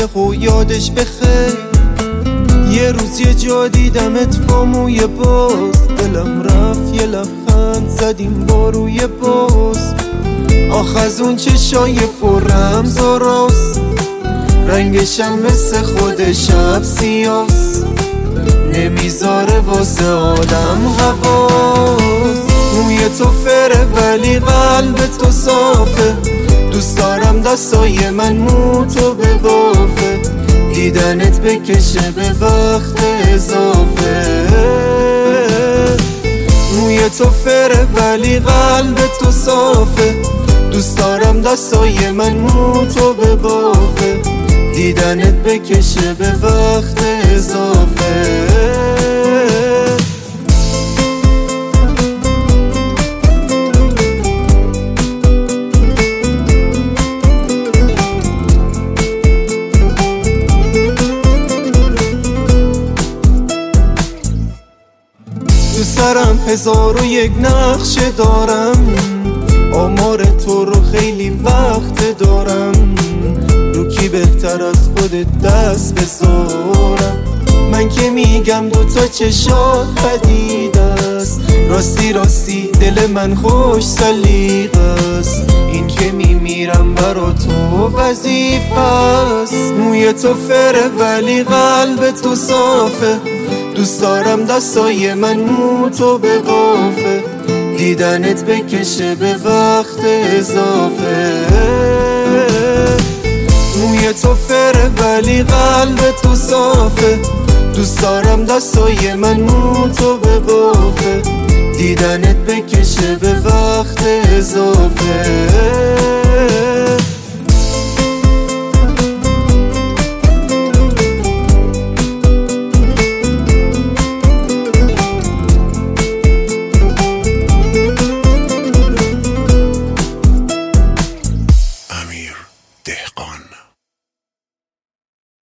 رفیق و یادش بخیر. یه روز یه جا دیدمت با موی باز، دلم رفت یه لبخند زدیم با روی باز. آخ از اون چشای پر رمز و راست، رنگشم مثل خود شب سیاست، نمیذاره واسه آدم حواس. موی تو فره ولی قلب تو صافه، دوست دارم دستای من مو تو ببافه، دیدنت بکشه به وقت اضافه. موی تو فره ولی قلب تو صافه، دوست دارم دستای من مو تو ببافه، دیدنت بکشه به وقت اضافه. دوست دارم 1001 نقشه دارم، آمار تو رو خیلی وقت دارم، رو کی بهتر از خودت دست بذارم. من که میگم دوتا چشات پدید است، راستی راستی دل من خوش سلیقه است، این که میمیرم برا تو وظیفه است. موی تو فره ولی قلب تو صافه، دوست دارم دستای من مو تو ببافه، دیدنت بکشه به وقت اضافه. موی تو فره ولی قلب تو صافه، دوست دارم دستای من مو تو ببافه، دیدنت بکشه به وقت اضافه.